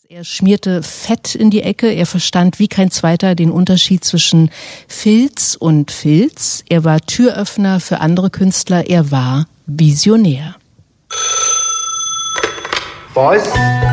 Er schmierte Fett in die Ecke, er verstand wie kein zweiter den Unterschied zwischen Filz und Filz. Er war Türöffner für andere Künstler, er war Visionär. Boys,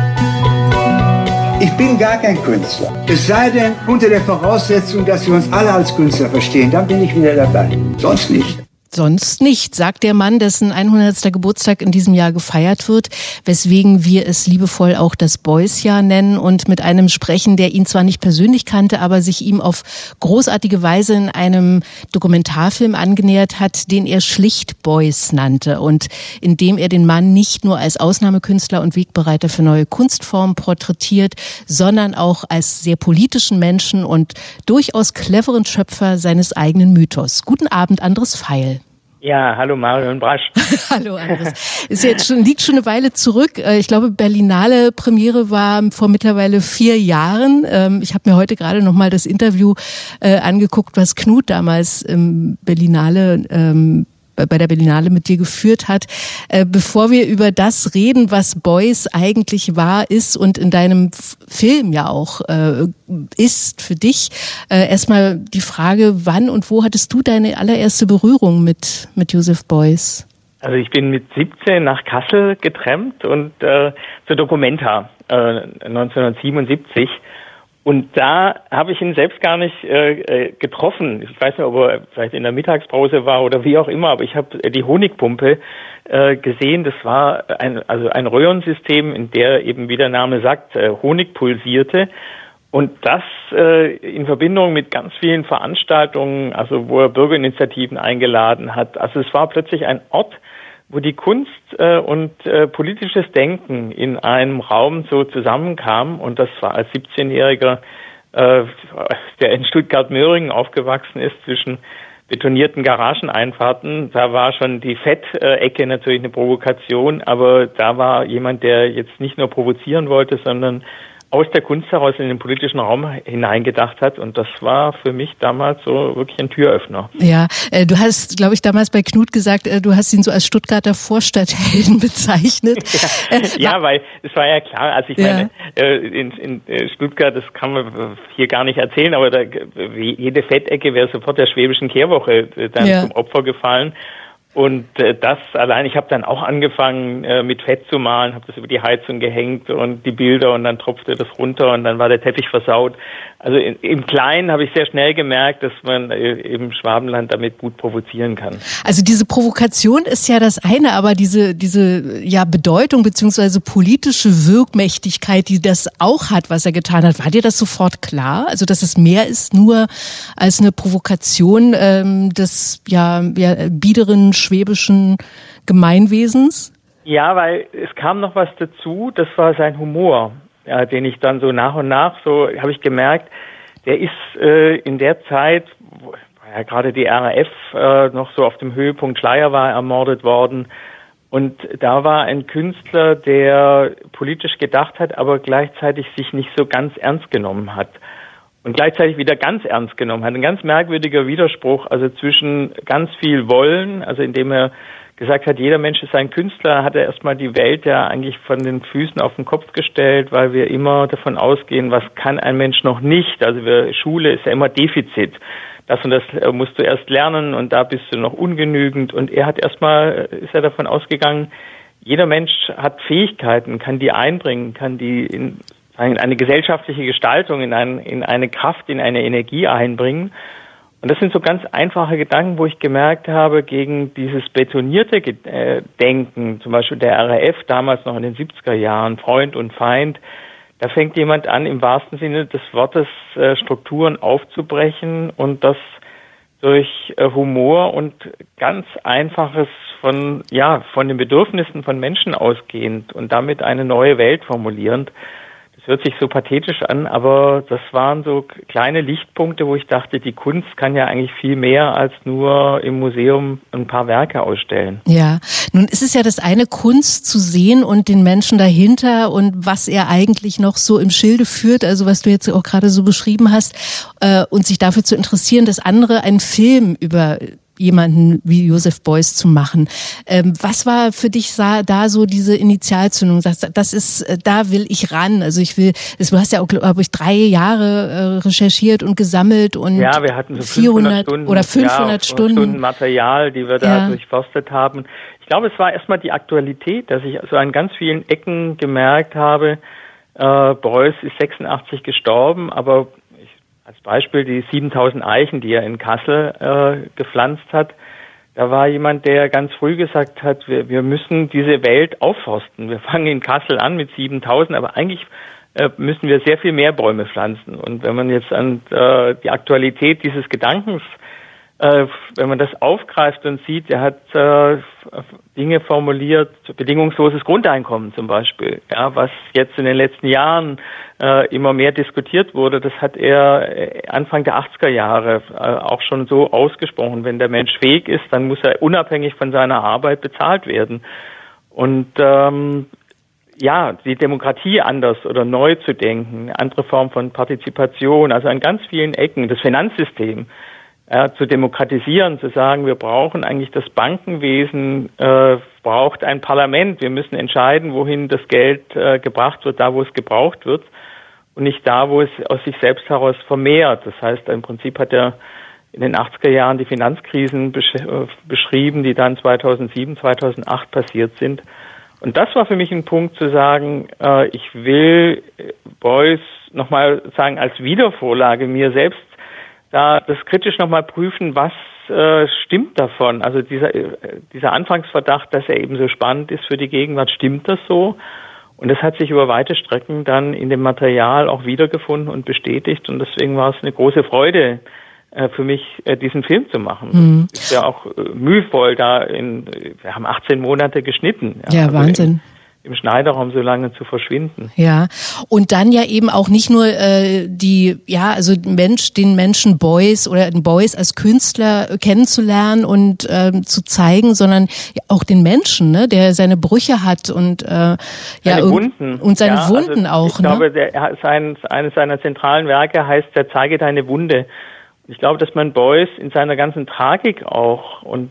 ich bin gar kein Künstler. Es sei denn, unter der Voraussetzung, dass wir uns alle als Künstler verstehen, dann bin ich wieder dabei. Sonst nicht. Sonst nicht, sagt der Mann, dessen 100. Geburtstag in diesem Jahr gefeiert wird, weswegen wir es liebevoll auch das Beuys-Jahr nennen und mit einem sprechen, der ihn zwar nicht persönlich kannte, aber sich ihm auf großartige Weise in einem Dokumentarfilm angenähert hat, den er schlicht Beuys nannte und in dem er den Mann nicht nur als Ausnahmekünstler und Wegbereiter für neue Kunstformen porträtiert, sondern auch als sehr politischen Menschen und durchaus cleveren Schöpfer seines eigenen Mythos. Guten Abend, Andres Feil. Ja, hallo Marion Brasch. Hallo Andres. Liegt schon eine Weile zurück. Ich glaube, Berlinale Premiere war vor mittlerweile 4 Jahren. Ich habe mir heute gerade noch mal das Interview angeguckt, was Knut damals im Berlinale bei der Berlinale mit dir geführt hat. Bevor wir über das reden, was Beuys eigentlich war, ist und in deinem Film ja auch ist für dich, erstmal die Frage, wann und wo hattest du deine allererste Berührung mit Joseph Beuys? Also ich bin mit 17 nach Kassel getrennt und zur Documenta 1977. Und da habe ich ihn selbst gar nicht getroffen. Ich weiß nicht, ob er vielleicht in der Mittagspause war oder wie auch immer, aber ich habe die Honigpumpe gesehen. Das war ein Röhrensystem, in der eben, wie der Name sagt, Honig pulsierte. Und das in Verbindung mit ganz vielen Veranstaltungen, also wo er Bürgerinitiativen eingeladen hat. Also es war plötzlich ein Ort, wo die Kunst und politisches Denken in einem Raum so zusammenkamen. Und das war als 17-Jähriger, der in Stuttgart-Möhringen aufgewachsen ist, zwischen betonierten Garageneinfahrten. Da war schon die Fettecke natürlich eine Provokation, aber da war jemand, der jetzt nicht nur provozieren wollte, sondern aus der Kunst heraus in den politischen Raum hineingedacht hat. Und das war für mich damals so wirklich ein Türöffner. Ja, du hast, glaube ich, damals bei Knut gesagt, du hast ihn so als Stuttgarter Vorstadthelden bezeichnet. Ja, weil es war ja klar, als ich meine, in Stuttgart, das kann man hier gar nicht erzählen, aber jede Fettecke wäre sofort der schwäbischen Kehrwoche dann zum Opfer gefallen. Und das allein, ich habe dann auch angefangen mit Fett zu malen, habe das über die Heizung gehängt und die Bilder und dann tropfte das runter und dann war der Teppich versaut. Also im Kleinen habe ich sehr schnell gemerkt, dass man im Schwabenland damit gut provozieren kann. Also diese Provokation ist ja das eine, aber diese Bedeutung beziehungsweise politische Wirkmächtigkeit, die das auch hat, was er getan hat, war dir das sofort klar? Also dass es mehr ist nur als eine Provokation des biederen schwäbischen Gemeinwesens? Ja, weil es kam noch was dazu, das war sein Humor, den ich dann so nach und nach so habe ich gemerkt, der ist in der Zeit, wo ja gerade die RAF noch so auf dem Höhepunkt, Schleyer war ermordet worden, und da war ein Künstler, der politisch gedacht hat, aber gleichzeitig sich nicht so ganz ernst genommen hat. Und gleichzeitig wieder ganz ernst genommen hat. Ein ganz merkwürdiger Widerspruch, also zwischen ganz viel Wollen, also indem er gesagt hat, jeder Mensch ist ein Künstler, hat er erstmal die Welt ja eigentlich von den Füßen auf den Kopf gestellt, weil wir immer davon ausgehen, was kann ein Mensch noch nicht. Also Schule ist ja immer Defizit. Das und das musst du erst lernen und da bist du noch ungenügend. Und er hat ist er davon ausgegangen, jeder Mensch hat Fähigkeiten, kann die einbringen, kann die in eine gesellschaftliche Gestaltung, in eine Kraft, in eine Energie einbringen. Und das sind so ganz einfache Gedanken, wo ich gemerkt habe, gegen dieses betonierte Denken, zum Beispiel der RAF damals noch in den 70er Jahren, Freund und Feind, da fängt jemand an, im wahrsten Sinne des Wortes Strukturen aufzubrechen und das durch Humor und ganz Einfaches von den Bedürfnissen von Menschen ausgehend und damit eine neue Welt formulierend. Es hört sich so pathetisch an, aber das waren so kleine Lichtpunkte, wo ich dachte, die Kunst kann ja eigentlich viel mehr als nur im Museum ein paar Werke ausstellen. Ja, nun ist es ja das eine, Kunst zu sehen und den Menschen dahinter und was er eigentlich noch so im Schilde führt, also was du jetzt auch gerade so beschrieben hast, und sich dafür zu interessieren. Das andere, einen Film über jemanden wie Joseph Beuys zu machen. Was war für dich da so diese Initialzündung? Das ist, da will ich ran. Also du hast ja auch, glaube ich, 3 Jahre recherchiert und gesammelt und ja, wir hatten so 400 Stunden oder 500 Stunden Material, die wir da durchforstet haben. Ich glaube, es war erstmal die Aktualität, dass ich so an ganz vielen Ecken gemerkt habe, Beuys ist 86 gestorben, aber als Beispiel die 7000 Eichen, die er in Kassel gepflanzt hat. Da war jemand, der ganz früh gesagt hat, wir müssen diese Welt aufforsten. Wir fangen in Kassel an mit 7000, aber eigentlich müssen wir sehr viel mehr Bäume pflanzen. Und wenn man jetzt an die Aktualität dieses Gedankens, wenn man das aufgreift und sieht, er hat Dinge formuliert, bedingungsloses Grundeinkommen zum Beispiel, ja, was jetzt in den letzten Jahren immer mehr diskutiert wurde, das hat er Anfang der 80er Jahre auch schon so ausgesprochen. Wenn der Mensch fähig ist, dann muss er unabhängig von seiner Arbeit bezahlt werden. Und die Demokratie anders oder neu zu denken, eine andere Form von Partizipation, also an ganz vielen Ecken, das Finanzsystem zu demokratisieren, zu sagen, wir brauchen eigentlich das Bankenwesen, braucht ein Parlament, wir müssen entscheiden, wohin das Geld gebracht wird, da wo es gebraucht wird und nicht da, wo es aus sich selbst heraus vermehrt. Das heißt, im Prinzip hat er in den 80er Jahren die Finanzkrisen beschrieben, die dann 2007, 2008 passiert sind. Und das war für mich ein Punkt zu sagen, ich will Beuys nochmal sagen, als Wiedervorlage mir selbst da das kritisch nochmal prüfen, was stimmt davon? Also dieser Anfangsverdacht, dass er eben so spannend ist für die Gegenwart, stimmt das so? Und das hat sich über weite Strecken dann in dem Material auch wiedergefunden und bestätigt. Und deswegen war es eine große Freude für mich, diesen Film zu machen. Mhm. Ist ja auch mühevoll wir haben 18 Monate geschnitten. Ja, also Wahnsinn. Im Schneiderraum so lange zu verschwinden. Ja, und dann ja eben auch nicht nur den Menschen Beuys oder den Beuys als Künstler kennenzulernen und zu zeigen, sondern auch den Menschen, ne, der seine Brüche hat und seine Wunden. Und seine Wunden also auch. Ich glaube, eines seiner zentralen Werke heißt, zeige deine Wunde. Ich glaube, dass man Beuys in seiner ganzen Tragik auch und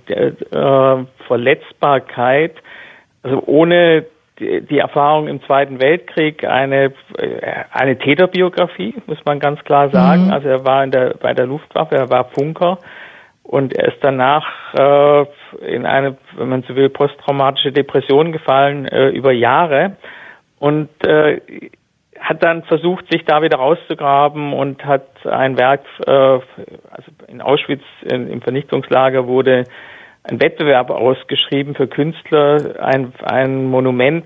Verletzbarkeit, also ohne die Erfahrung im Zweiten Weltkrieg, eine Täterbiografie, muss man ganz klar sagen. Also er war bei der Luftwaffe, er war Funker und er ist danach in eine, wenn man so will, posttraumatische Depression gefallen über Jahre und hat dann versucht, sich da wieder rauszugraben und hat ein Werk, also in Auschwitz im Vernichtungslager wurde ein Wettbewerb ausgeschrieben für Künstler, ein Monument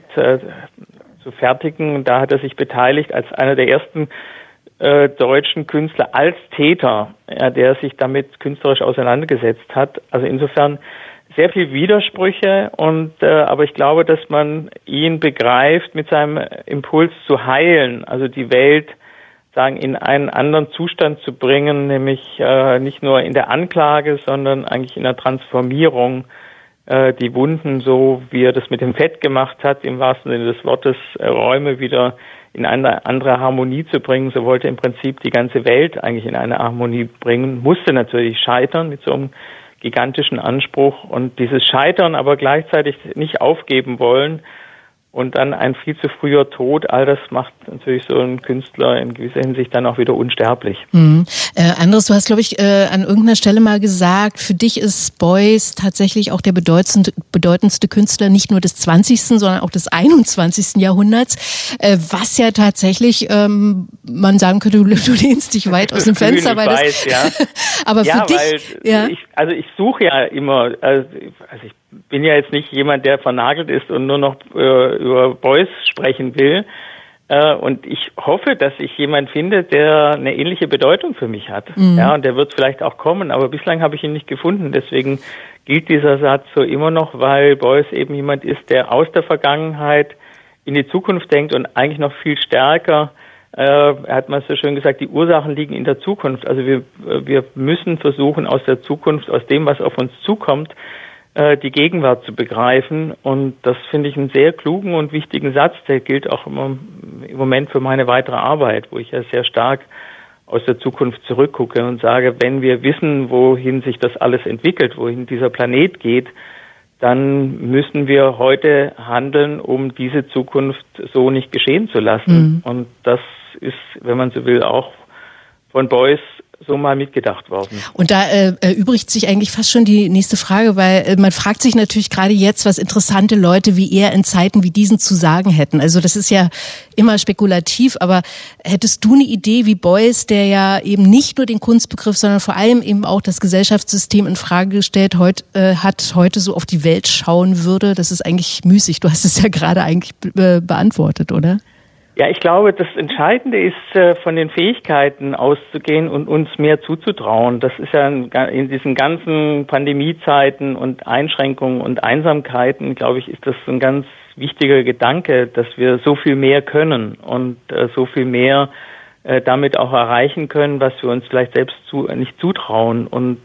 zu fertigen. Da hat er sich beteiligt als einer der ersten deutschen Künstler als Täter, der sich damit künstlerisch auseinandergesetzt hat. Also insofern sehr viel Widersprüche aber ich glaube, dass man ihn begreift mit seinem Impuls zu heilen, also die Welt in einen anderen Zustand zu bringen, nämlich nicht nur in der Anklage, sondern eigentlich in der Transformierung, die Wunden, so wie er das mit dem Fett gemacht hat, im wahrsten Sinne des Wortes, Räume wieder in eine andere Harmonie zu bringen. So wollte er im Prinzip die ganze Welt eigentlich in eine Harmonie bringen, musste natürlich scheitern mit so einem gigantischen Anspruch und dieses Scheitern aber gleichzeitig nicht aufgeben wollen. Und dann ein viel zu früher Tod, all das macht natürlich so einen Künstler in gewisser Hinsicht dann auch wieder unsterblich. Andres, du hast, glaube ich, an irgendeiner Stelle mal gesagt, für dich ist Beuys tatsächlich auch der bedeutendste Künstler nicht nur des 20., sondern auch des 21. Jahrhunderts, was ja tatsächlich, man sagen könnte, du lehnst dich weit aus dem Fenster. Ich weiß, ja. Aber für dich... Ich suche ja immer, also ich bin ja jetzt nicht jemand, der vernagelt ist und nur noch über Beuys sprechen will. Und ich hoffe, dass ich jemanden finde, der eine ähnliche Bedeutung für mich hat. Ja, und der wird vielleicht auch kommen, aber bislang habe ich ihn nicht gefunden. Deswegen gilt dieser Satz so immer noch, weil Beuys eben jemand ist, der aus der Vergangenheit in die Zukunft denkt und eigentlich noch viel stärker. Er hat mal so schön gesagt, die Ursachen liegen in der Zukunft. Also wir müssen versuchen, aus der Zukunft, aus dem, was auf uns zukommt, die Gegenwart zu begreifen. Und das finde ich einen sehr klugen und wichtigen Satz. Der gilt auch im Moment für meine weitere Arbeit, wo ich ja sehr stark aus der Zukunft zurückgucke und sage, wenn wir wissen, wohin sich das alles entwickelt, wohin dieser Planet geht, dann müssen wir heute handeln, um diese Zukunft so nicht geschehen zu lassen. Und das ist, wenn man so will, auch von Beuys so mal mitgedacht worden. Und da erübrigt sich eigentlich fast schon die nächste Frage, weil man fragt sich natürlich gerade jetzt, was interessante Leute wie er in Zeiten wie diesen zu sagen hätten. Also das ist ja immer spekulativ, aber hättest du eine Idee, wie Beuys, der ja eben nicht nur den Kunstbegriff, sondern vor allem eben auch das Gesellschaftssystem in Frage gestellt heute so auf die Welt schauen würde? Das ist eigentlich müßig. Du hast es ja gerade eigentlich beantwortet, oder? Ja, ich glaube, das Entscheidende ist, von den Fähigkeiten auszugehen und uns mehr zuzutrauen. Das ist ja in diesen ganzen Pandemiezeiten und Einschränkungen und Einsamkeiten, glaube ich, ist das ein ganz wichtiger Gedanke, dass wir so viel mehr können und so viel mehr damit auch erreichen können, was wir uns vielleicht selbst nicht zutrauen. Und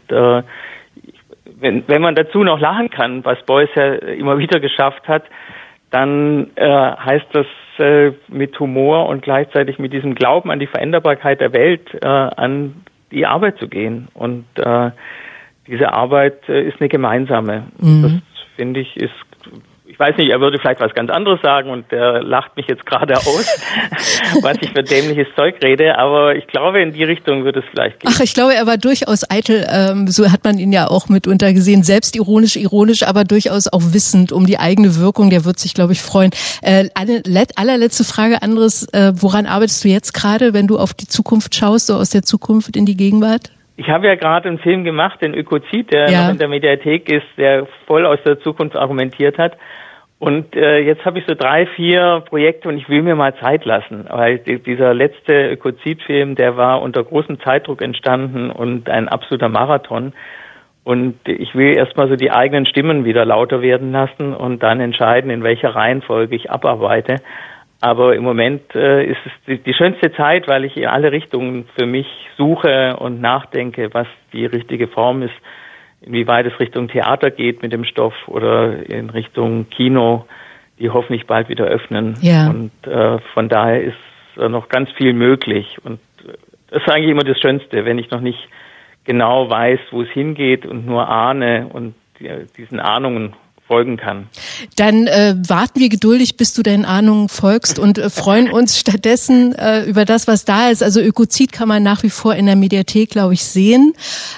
wenn man dazu noch lachen kann, was Beuys ja immer wieder geschafft hat, dann heißt das, mit Humor und gleichzeitig mit diesem Glauben an die Veränderbarkeit der Welt an die Arbeit zu gehen. Und diese Arbeit ist eine gemeinsame. Das finde ich ist, ich weiß nicht, er würde vielleicht was ganz anderes sagen und der lacht mich jetzt gerade aus, was ich für dämliches Zeug rede, aber ich glaube, in die Richtung wird es vielleicht gehen. Ach, ich glaube, er war durchaus eitel, so hat man ihn ja auch mitunter gesehen, selbstironisch, aber durchaus auch wissend um die eigene Wirkung, der wird sich, glaube ich, freuen. Allerletzte Frage, Andres, woran arbeitest du jetzt gerade, wenn du auf die Zukunft schaust, so aus der Zukunft in die Gegenwart? Ich habe ja gerade einen Film gemacht, den Ökozid, der noch in der Mediathek ist, der voll aus der Zukunft argumentiert hat. Und jetzt habe ich so 3, 4 Projekte und ich will mir mal Zeit lassen, weil dieser letzte Ökozid-Film, der war unter großem Zeitdruck entstanden und ein absoluter Marathon. Und ich will erstmal so die eigenen Stimmen wieder lauter werden lassen und dann entscheiden, in welcher Reihenfolge ich abarbeite. Aber im Moment ist es die schönste Zeit, weil ich in alle Richtungen für mich suche und nachdenke, was die richtige Form ist, inwieweit es Richtung Theater geht mit dem Stoff oder in Richtung Kino, die hoffentlich bald wieder öffnen. Ja. Und von daher ist noch ganz viel möglich. Und das ist eigentlich immer das Schönste, wenn ich noch nicht genau weiß, wo es hingeht und nur ahne und diesen Ahnungen folgen kann. Dann warten wir geduldig, bis du deinen Ahnungen folgst und freuen uns stattdessen über das, was da ist. Also Ökozid kann man nach wie vor in der Mediathek, glaube ich, sehen.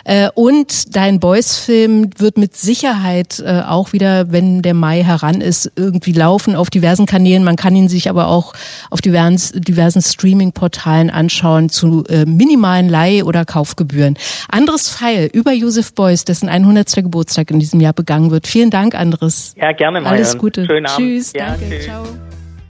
Und dein Beuys-Film wird mit Sicherheit auch wieder, wenn der Mai heran ist, irgendwie laufen auf diversen Kanälen. Man kann ihn sich aber auch auf diversen Streaming-Portalen anschauen zu minimalen Leih- oder Kaufgebühren. Andres Pfeil über Joseph Beuys, dessen 100. Geburtstag in diesem Jahr begangen wird. Vielen Dank, Andres. Ja, gerne mal. Alles Gute. Schönen Abend. Tschüss, ja, danke, tschüss. Ciao.